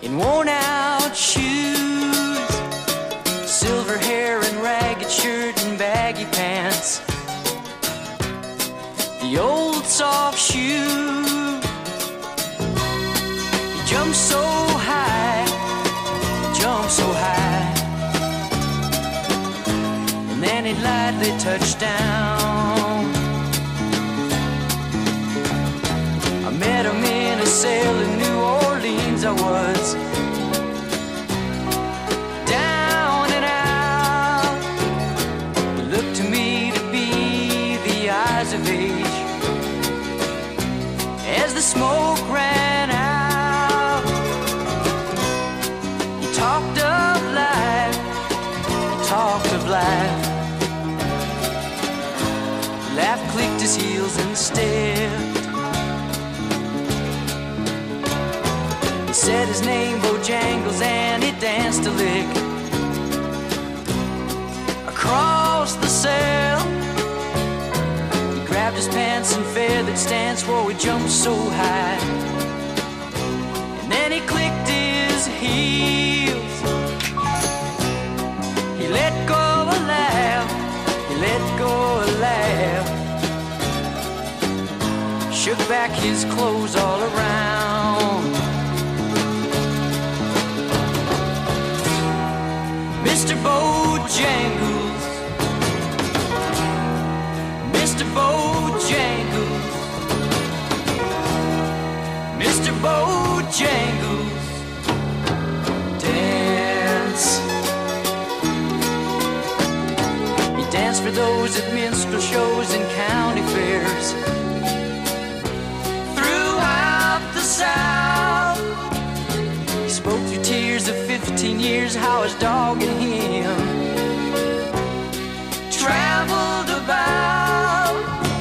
in worn out shoes, silver hair and ragged shirt and baggy pants, the old soft shoe. He jumped so high, jumped so high, and then he lightly touched down. I met him in a cell in New Orleans. I was down and out. It looked to me to be the eyes of age as the smoke ran out. He talked of life, he talked of life. Laugh clicked his heels and stepped. He said his name, Bojangles, and he danced a lick across the cell. He grabbed his pants and feathered stance, whoa, he jumped so high. And then he clicked his heels. He let go of a laugh, he let go of a laugh. Shook back his clothes all around. Mr. Bojangles, Mr. Bojangles, Mr. Bojangles, dance. He danced for those at minstrel shows and county fairs throughout the South. He spoke through tears of 15 years, how his dog and him traveled about.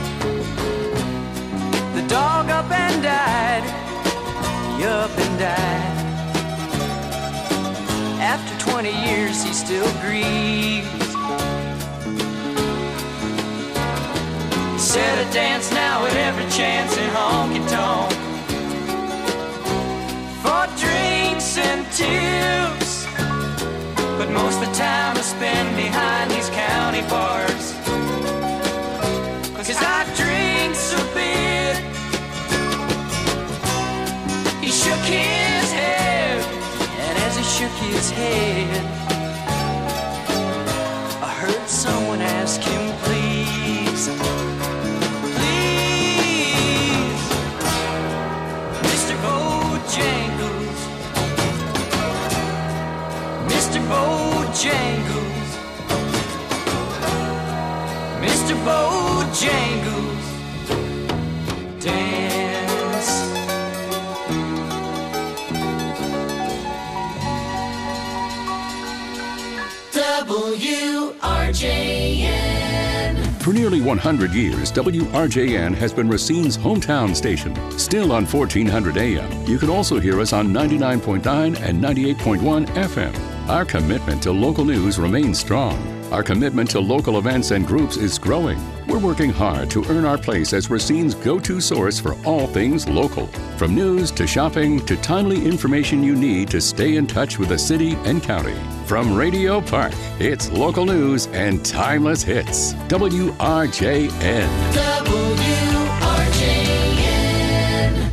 The dog up and died, he up and died. After 20 years he still grieves. He said I dance now at every chance in honky-tonk for drinks and tips, but most of the time I spend behind these county bars, 'cause I drinks a bit. He shook his head, and as he shook his head, I heard someone ask him, please, please, Mr. Bojangles, Mr. Bojangles, Mr. Bojangles, dance. WRJN. For nearly 100 years, WRJN has been Racine's hometown station. Still on 1400 AM, you can also hear us on 99.9 and 98.1 FM. Our commitment to local news remains strong. Our commitment to local events and groups is growing. We're working hard to earn our place as Racine's go-to source for all things local. From news to shopping to timely information you need to stay in touch with the city and county. From Radio Park, it's local news and timeless hits. WRJN. WRJN.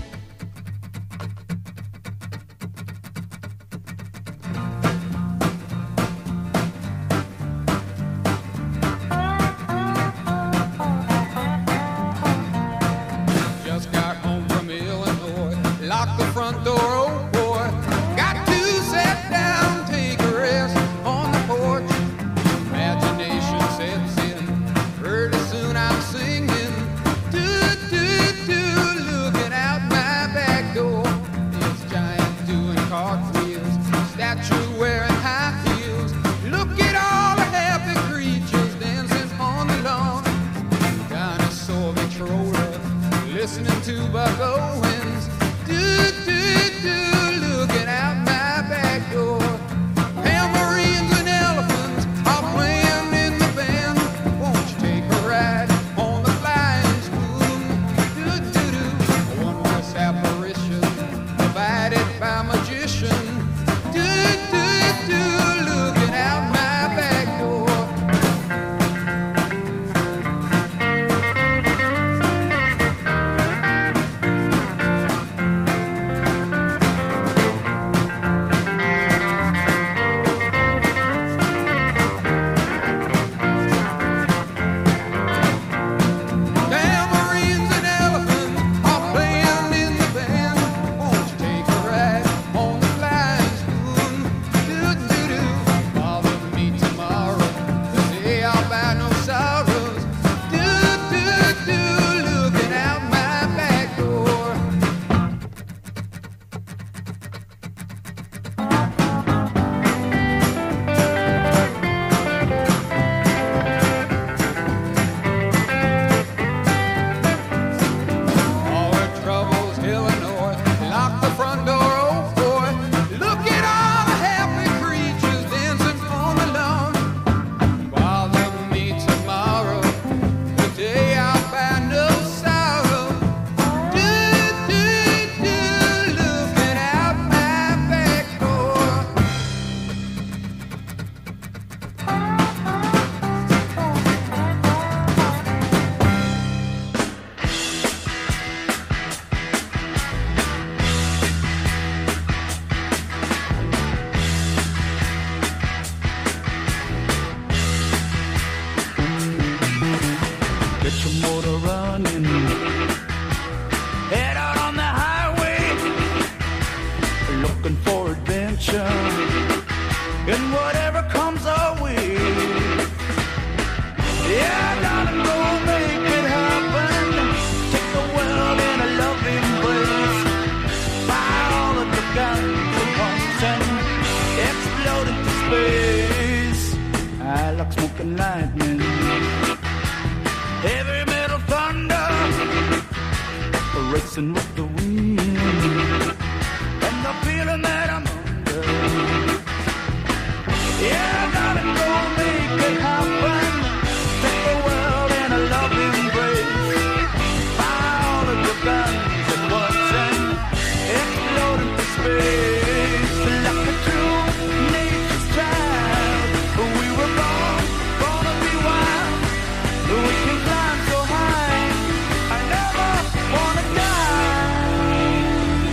Just got home from Illinois, locked the front door, oh boy. Got to sit down, take a rest on the porch. Imagination sets in, pretty soon I'm singing. Do, do, do, looking out my back door. This giant doing cartwheels, statue wearing high heels. Look at all the happy creatures dancing on the lawn. Dinosaur controller, listening to Buck Owens. Do, do, do, looking out my back door. Tambourines and elephants are playing in the band. Won't you take a ride on the flying spoon? Do, do, do, a wondrous apparition provided by magician. looking for adventure and whatever comes our way. Yeah, I gotta go make it happen. Take the world in a loving embrace. Fire all of the guns at once and explode into space. I like smoking lightning, heavy metal thunder, racing with the wind, and the feeling that I'm under. Yeah, I gotta go make it happen. Take the world in a loving embrace. Fire all of your guns at once and explode into space. Like a true nature's child, we were born to be wild. We can climb so high, I never wanna die.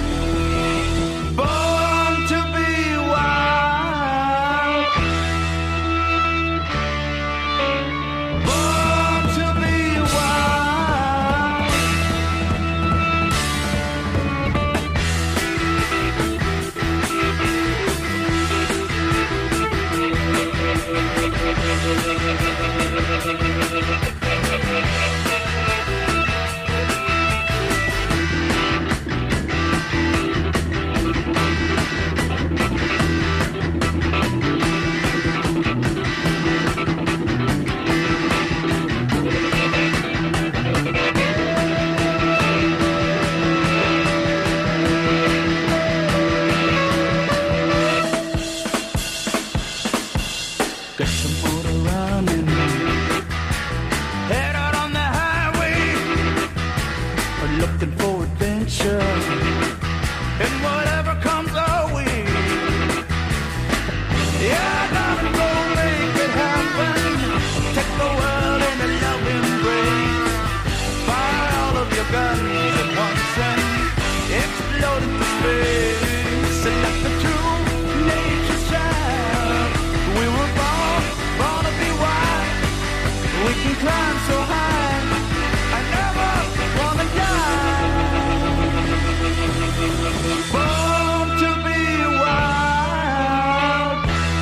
Born to be wild. Born to be wild. Get some motor running, head out on the highway, looking for adventure and whatever comes our way. Yeah, I gotta go make it happen. Take the world in a loving embrace. Fire all of your guns at once and explode into space. And like the true nature's child, we were born to be wild. We can climb so high, I never wanna die. Born to be wild.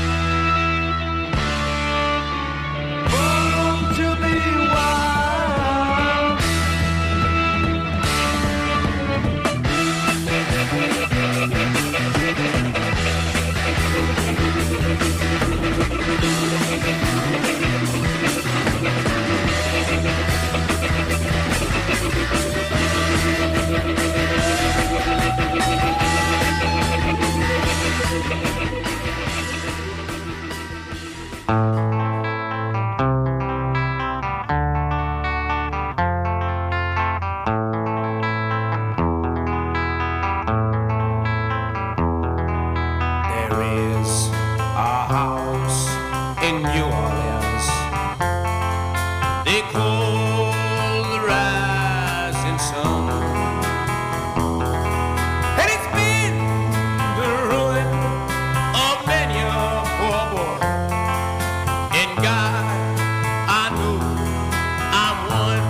Born to be wild. There is a house in New Orleans they call the Rising Sun, and it's been the ruin of many a poor boy. And God, I know I'm one.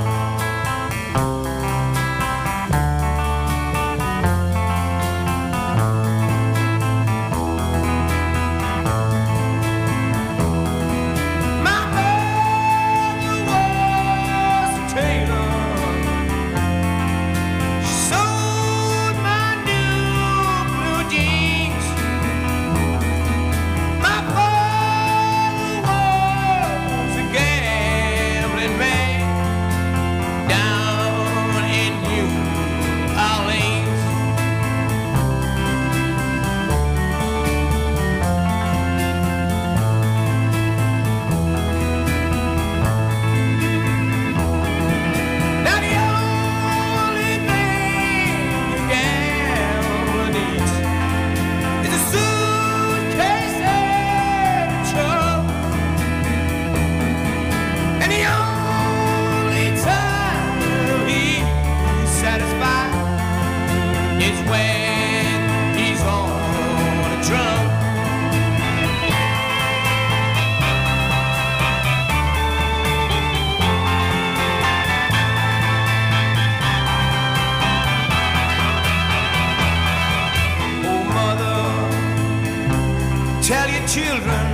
children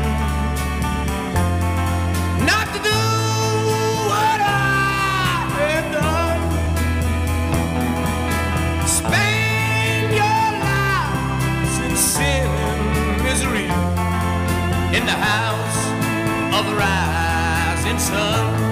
not to do what I have done. Spend your lives in sin and misery in the house of the rising sun.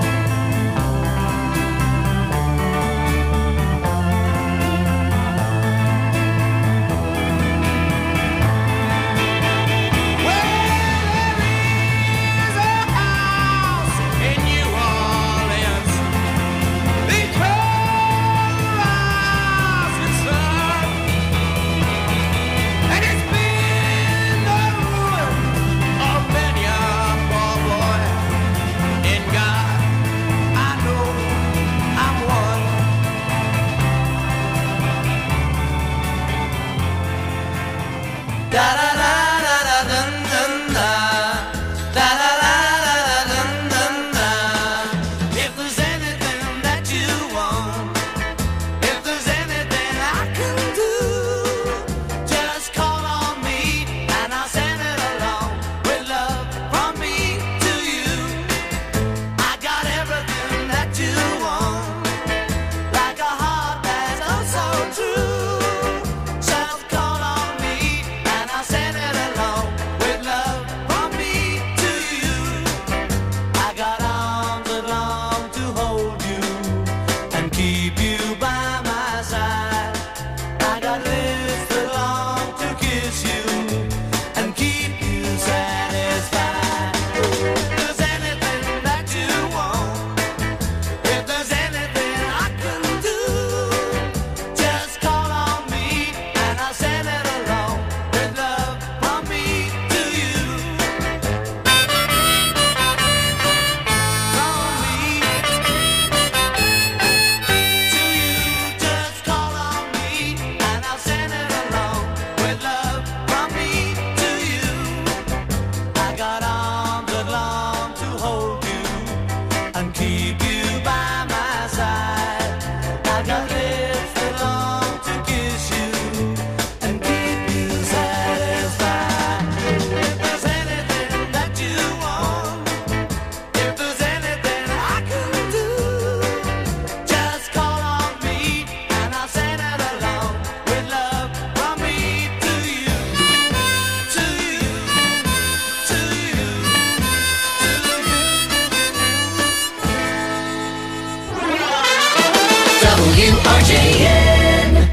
WRJN.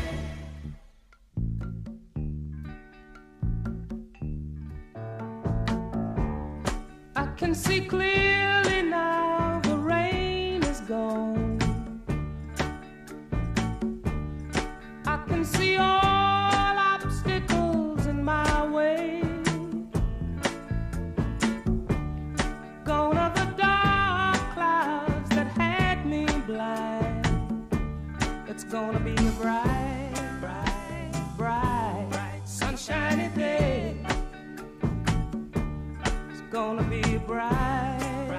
I can see clearly now the rain is gone. I can see all obstacles in my way. Gone are the dark clouds that had me blind. It's gonna be a bright, bright, bright, sunshiny day. It's gonna be a bright,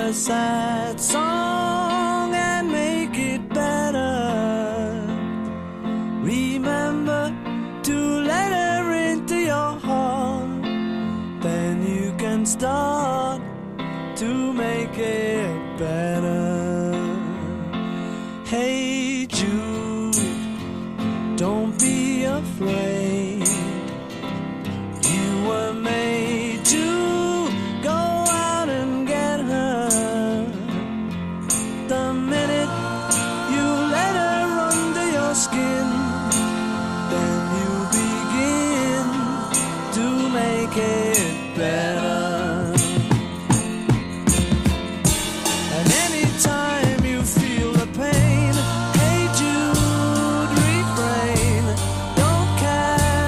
a sad song and make it better. Remember to let her into your heart, then you can start to make it better. Hey Jude, don't be afraid. You were made to go out and get her. The minute you let her under your skin, then you begin to make it better. And anytime you feel the pain, hey Jude, refrain. Don't cast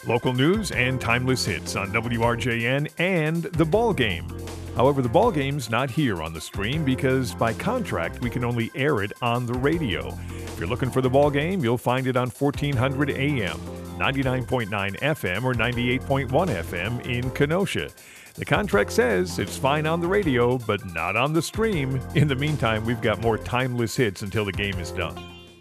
Local news and timeless hits on WRJN and The Ball Game. However, The Ball Game's not here on the stream because by contract we can only air it on the radio. If you're looking for The Ball Game, you'll find it on 1400 AM, 99.9 FM, or 98.1 FM in Kenosha. The contract says it's fine on the radio, but not on the stream. In the meantime, we've got more timeless hits until the game is done.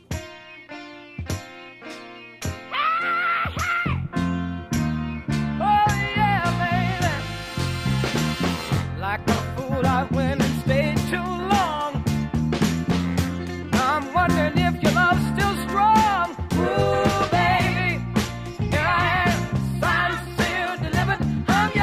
I went and stayed too long. I'm wondering if your love's still strong. Ooh, baby, here I am, signed, sealed, delivered, I'm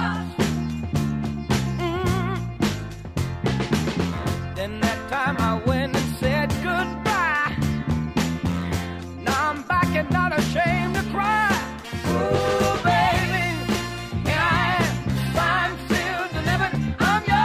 yours. Then that time I went and said goodbye. Now I'm back and not ashamed to cry. Ooh, baby, here I am, signed, sealed, delivered, I'm yours.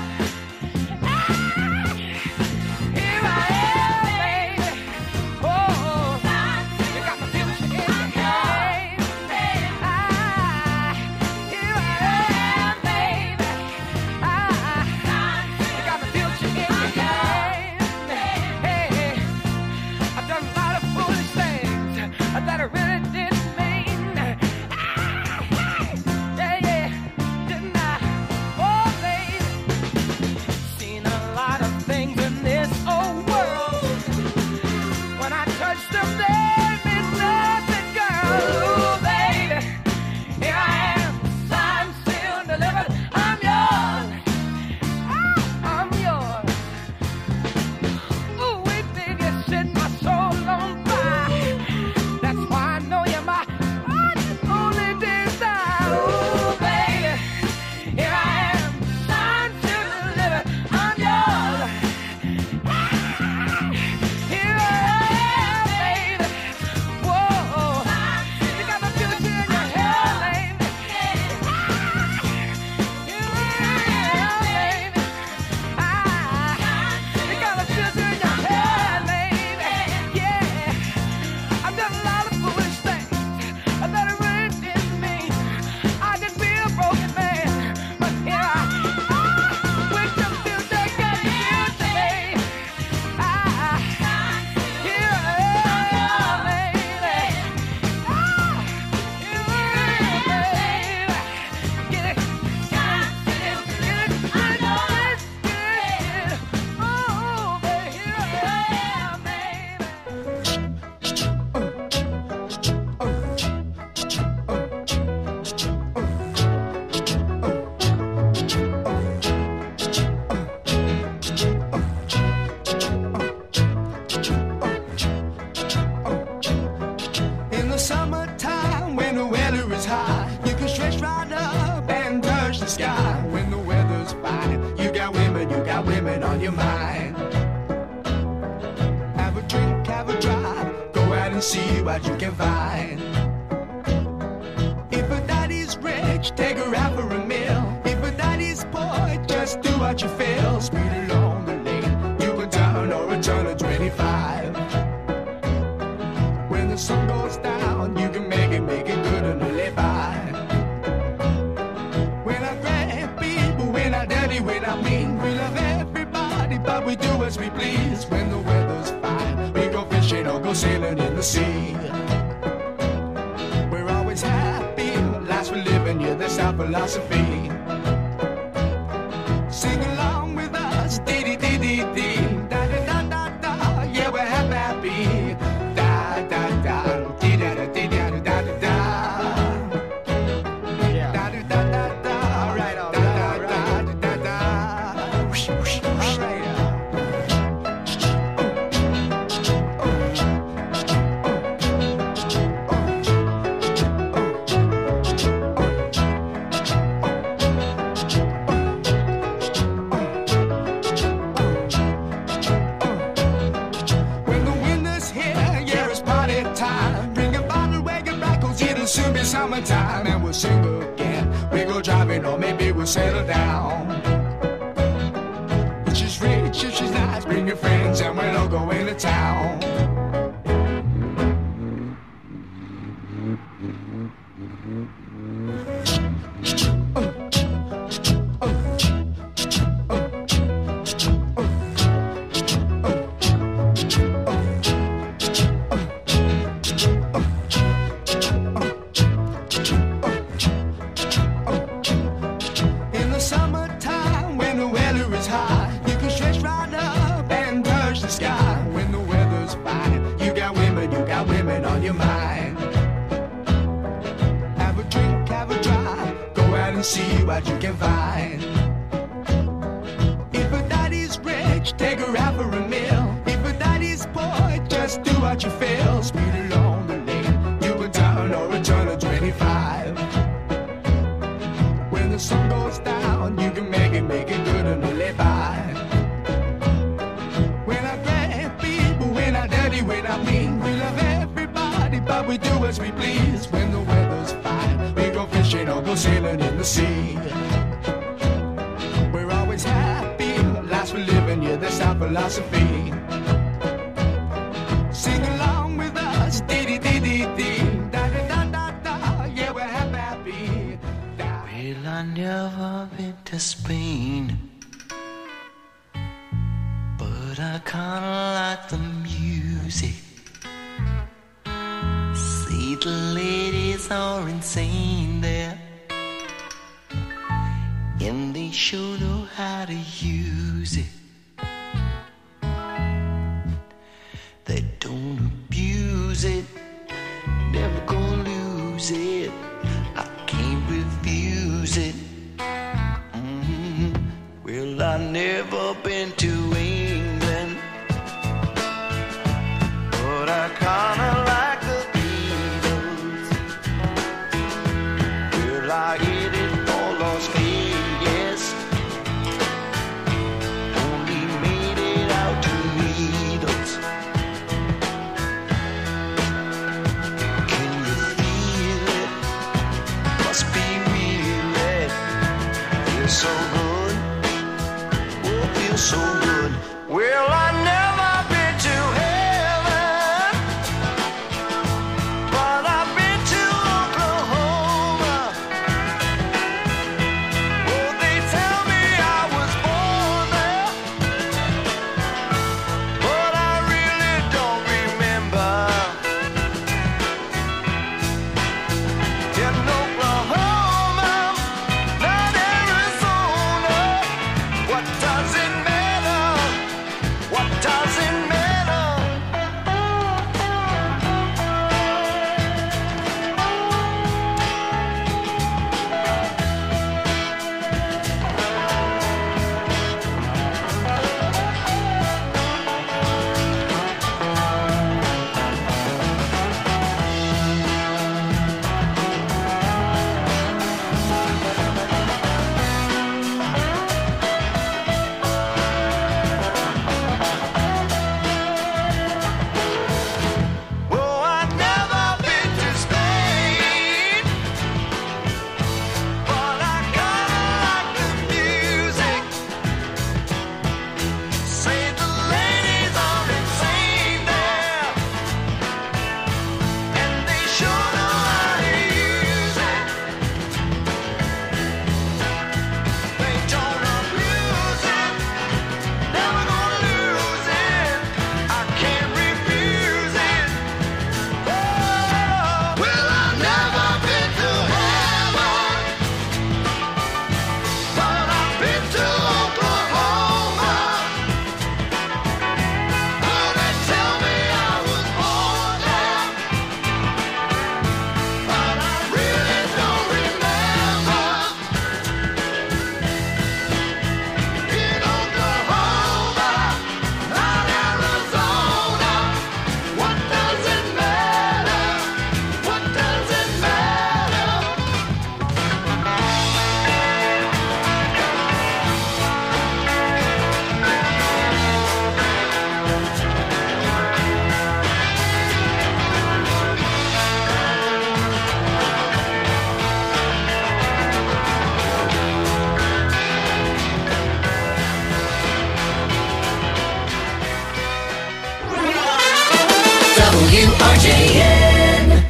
See what you can find. If a daddy's rich, take her out for a meal. If a daddy's poor, just do what you feel. Speed along the lane, you can turn or return to 25. When the sun goes down, you can make it good and live by. We're not great people, we're not dirty, we're not mean. We love everybody, but we do as we please. When the weather's fine, we go fishing or go sailing in the sea. We're always happy, lives we're living, yeah, that's our philosophy. Sing along with us, dee-dee-dee-dee-dee, da-da-da-da-da, yeah, we're happy, da-da-da, dee-da-da-dee-da-da-da-da. Da-da-da-da-da, all right, da-da-da-da-da-da. Whoosh, whoosh, whoosh, all right. Soon be summertime and we'll sing again. We go driving or maybe we'll settle down. If she's rich, if she's nice, bring your friends and we'll all go into town. what you can find. If a daddy's rich, take her out for a meal. If a daddy's poor, just do what you feel. Speed along the lane, you a turn or a turn of 25. When the sun goes down, you can make it good and live by. When I grab people, when I dirty, when I mean, we love everybody, but we do as we please. When the weather's fine, we go fishing or go sailing in the sea. We're always happy, lives we're living, yeah, that's our philosophy. Sing along with us, dee-dee-dee-dee-dee, da-da-da-da-da, yeah, we're happy. Well, I never been to Spain, but I kinda like the music. See, the ladies are insane there, and they sure know how to use it. They don't abuse it, never gonna lose it. I can't refuse it. Well, I never been to England, but I kinda like the Beatles. Well, I hit it for Las Vegas, only made it out to meet us. Can you feel it? Must be real. Feels so good. Oh, feels so good. Well, I never been to heaven, but I've been to Oklahoma. Oh, they tell me I was born there, but I really don't remember. In Oklahoma, not Arizona. What does it matter? What does it matter? Well, I've never been to Spain, but I kinda like the music. Say the ladies are insane there, and they sure know how to use it. They don't abuse it, never gonna lose it. I can't refuse it. Well, I've never been to heaven, but I've been to Oklahoma. Oh, they tell me I was born there, but I really don't remember. In Oklahoma, not Arizona. What does it matter? What does it matter? WRJN.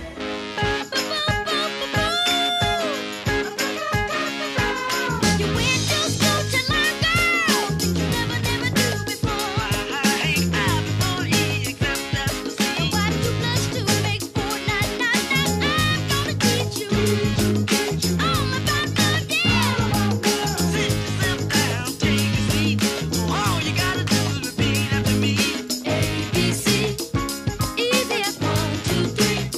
ABC, easy as 1, 2, 3.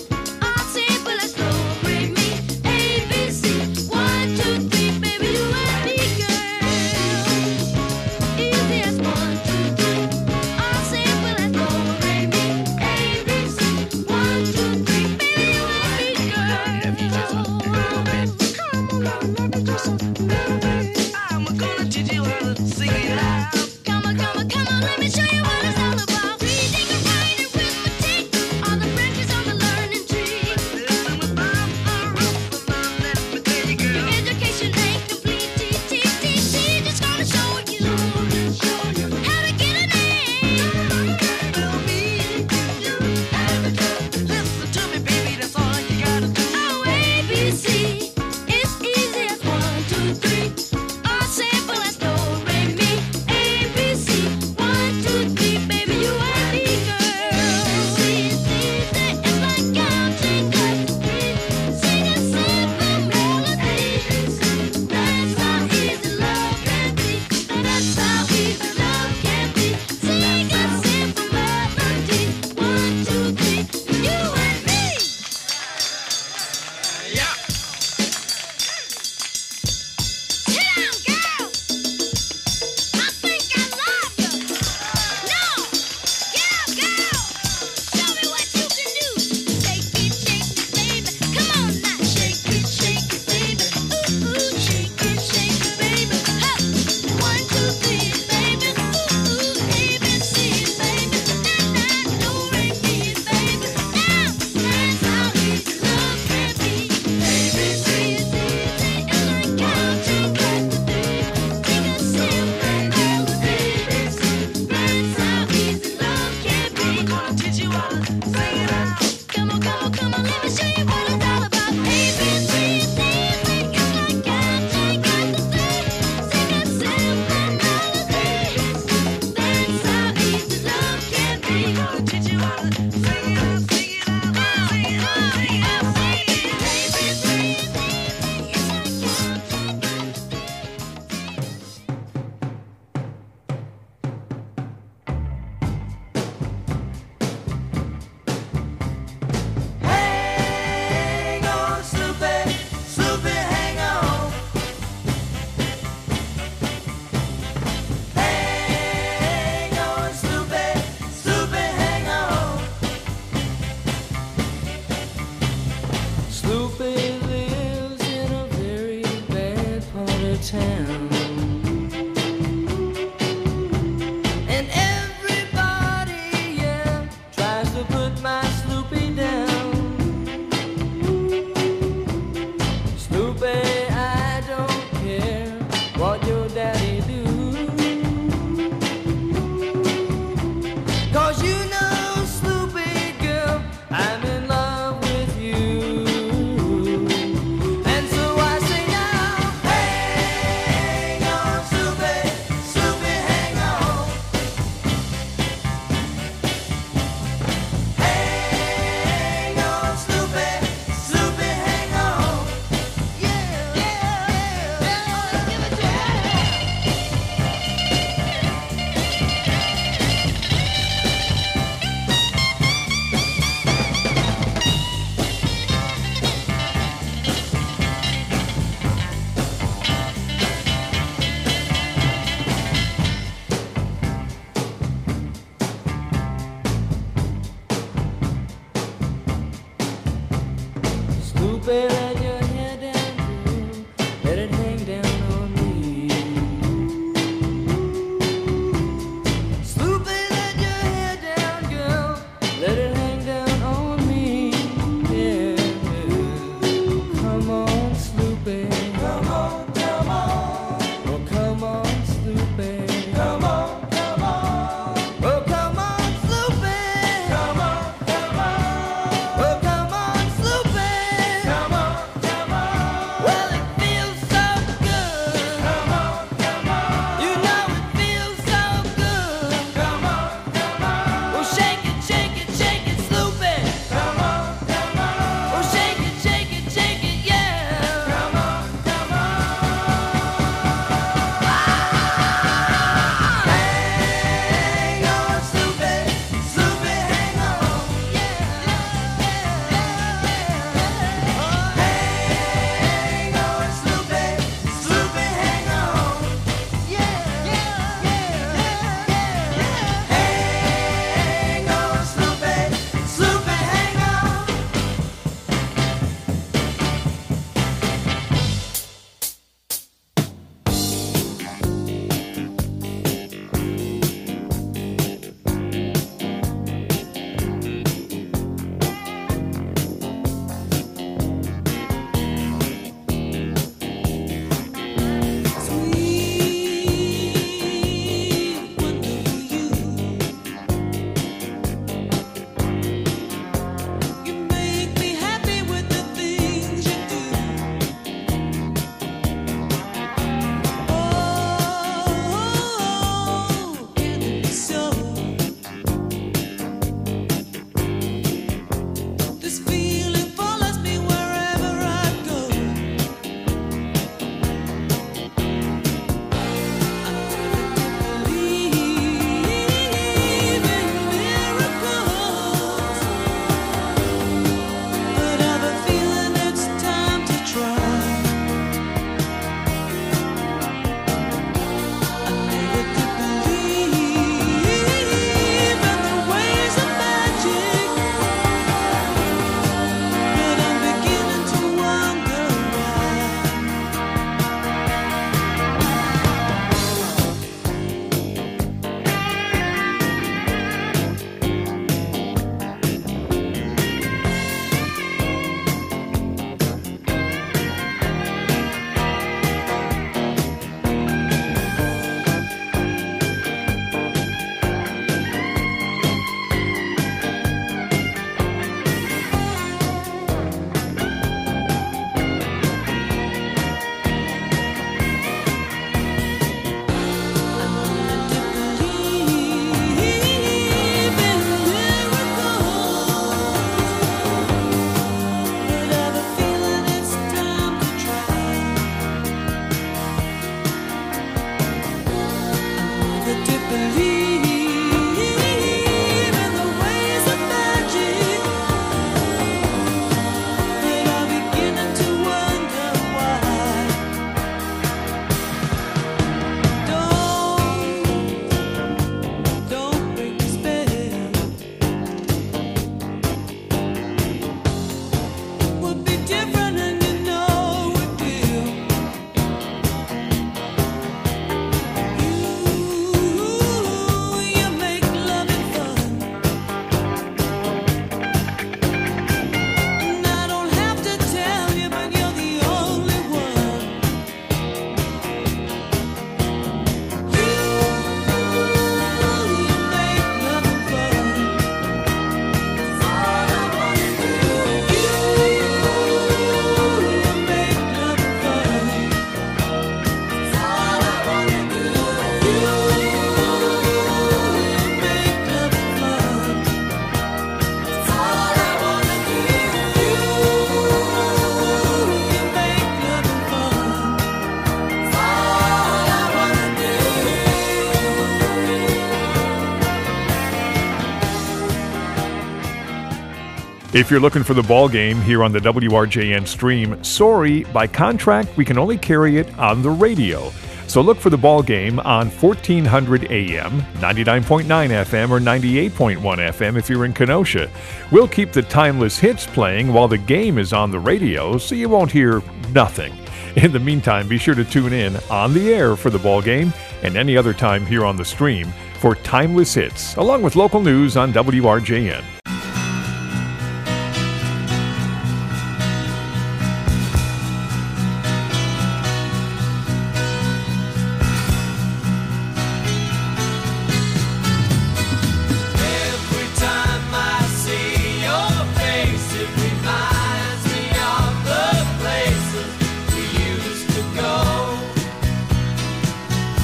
If you're looking for the ball game here on the WRJN stream, sorry, by contract, we can only carry it on the radio. So look for the ball game on 1400 AM, 99.9 FM, or 98.1 FM if you're in Kenosha. We'll keep the timeless hits playing while the game is on the radio, so you won't hear nothing. In the meantime, be sure to tune in on the air for the ball game and any other time here on the stream for timeless hits, along with local news on WRJN.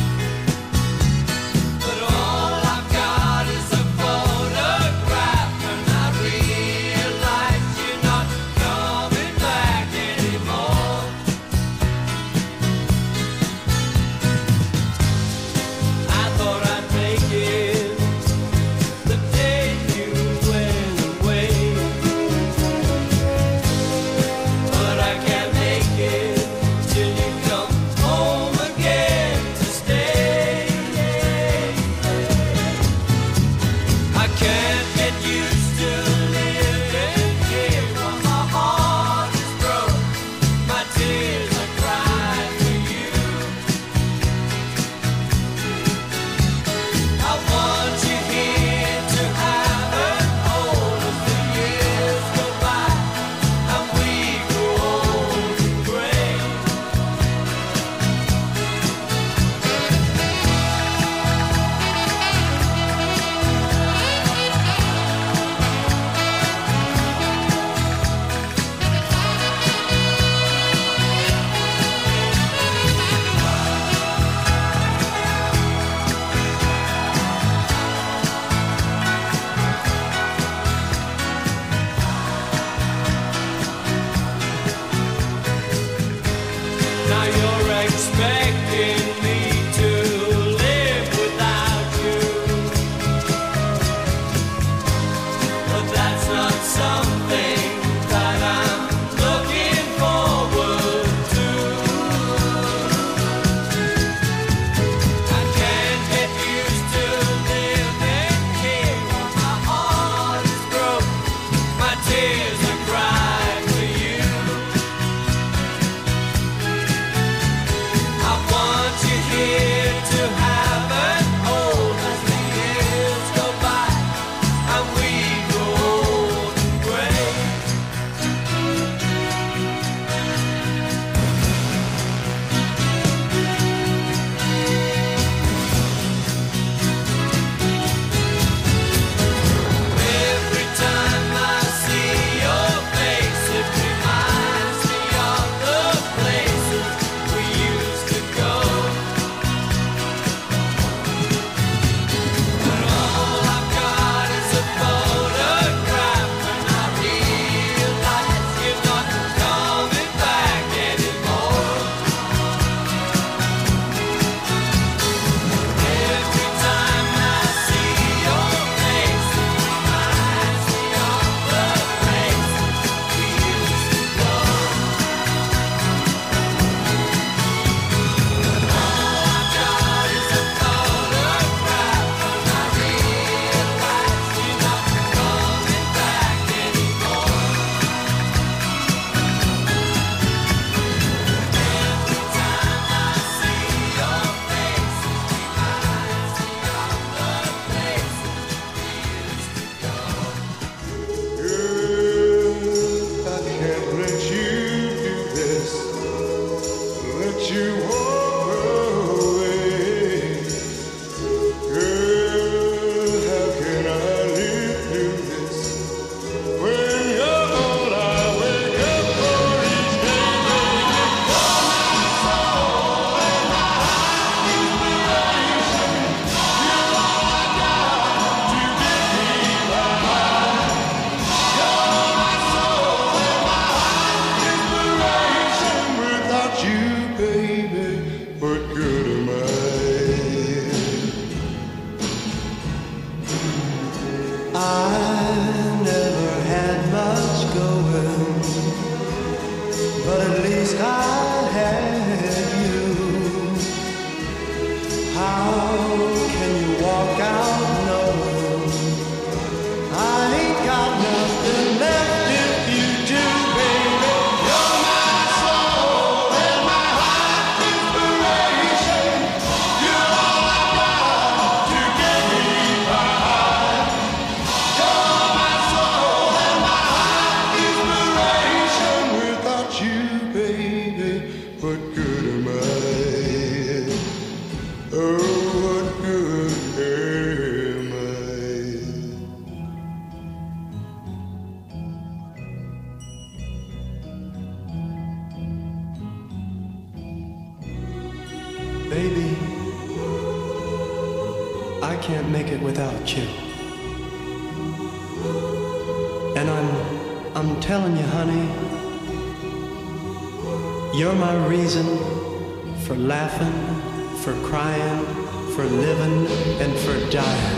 But all I've got is a photograph. place I had you. How can you walk out? No, I ain't got nothing left if you do, baby. You're my soul and my heart inspiration. You're all I got to get me by. You're my soul and my heart inspiration. Without you, baby, what good am I? Oh, what good am I? Baby, I can't make it without you. And I'm telling you, honey, you're my reason for laughing, for crying, for living, and for dying.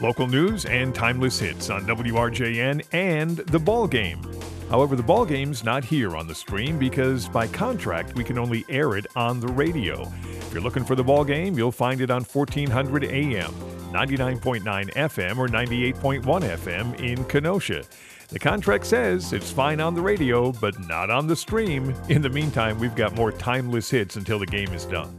Local news and timeless hits on WRJN and The Ball Game. However, The Ball Game's not here on the stream because by contract we can only air it on the radio. If you're looking for The Ball Game, you'll find it on 1400 AM, 99.9 FM, or 98.1 FM in Kenosha. The contract says it's fine on the radio, but not on the stream. In the meantime, we've got more timeless hits until the game is done.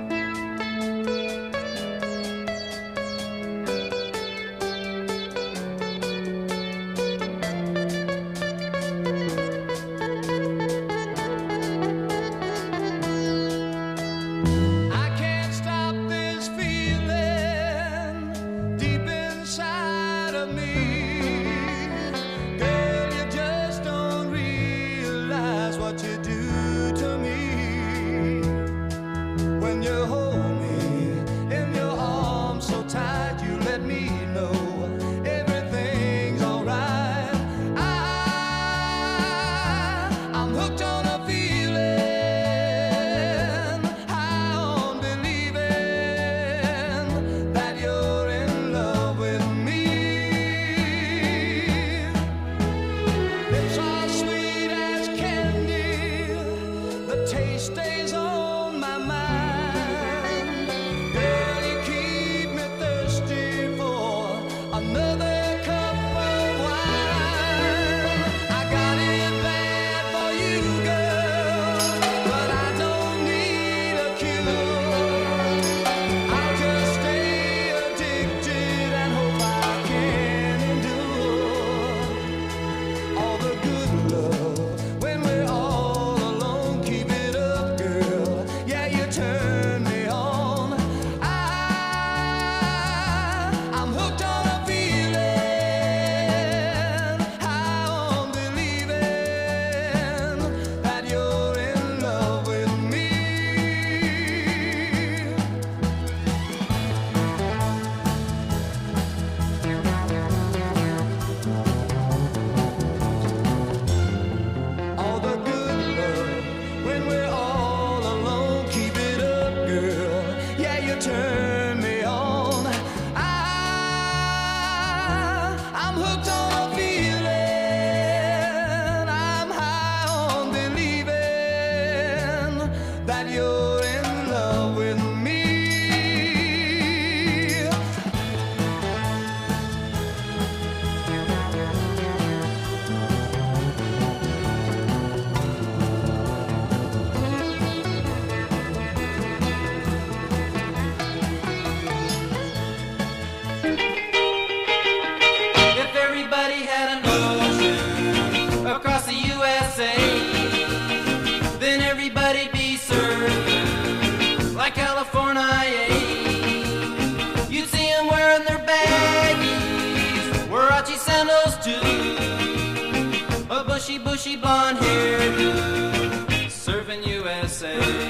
Bushy blonde hairdo, serving USA.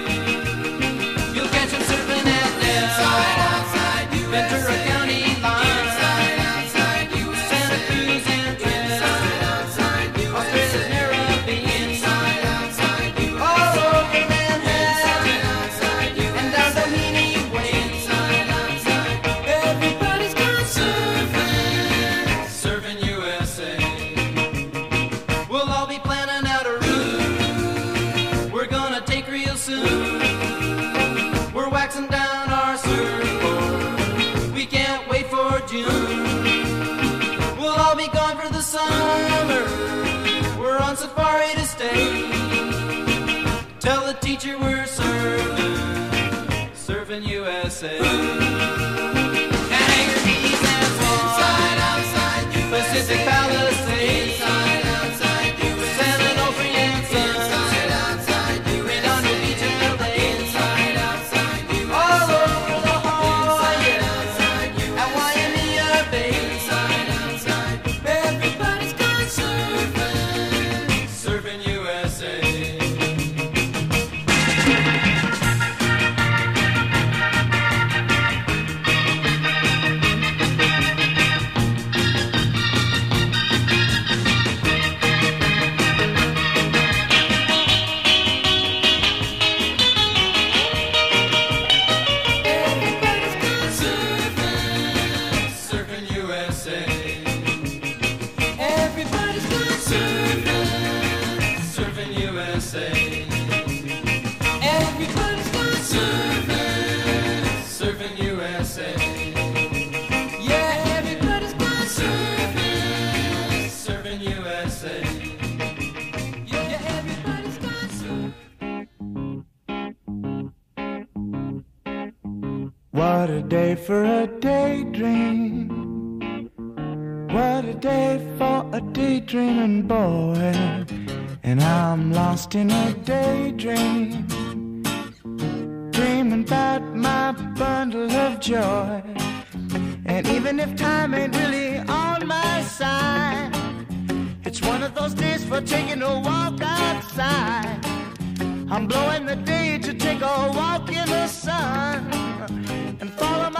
You'll catch him surfing at Del, Ventura County line, inside, Santa Cruz and Trent, Australia's Caribbean, all over Manhattan, and down Doheny Way. Everybody's gone surfing, serving USA. We'll all be planning out a route we're gonna take real soon. We're waxing down our surfboard, we can't wait for June. We'll all be gone for the summer, we're on safari to stay. Tell the teacher we're surfing USA. Hangar Beach and Swan, Pacific Palisades, San Onofre and Sun, Redondo Beach and LA, all over La Jolla and Waimea Bay. Everybody's gone surfing USA. What a day for a daydream. What a day for a daydreaming boy. And I'm lost in a daydream, dreaming about my bundle of joy. And even if time ain't really on my side, it's one of those days for taking a walk outside. I'm blowing the day to take a walk in the sun.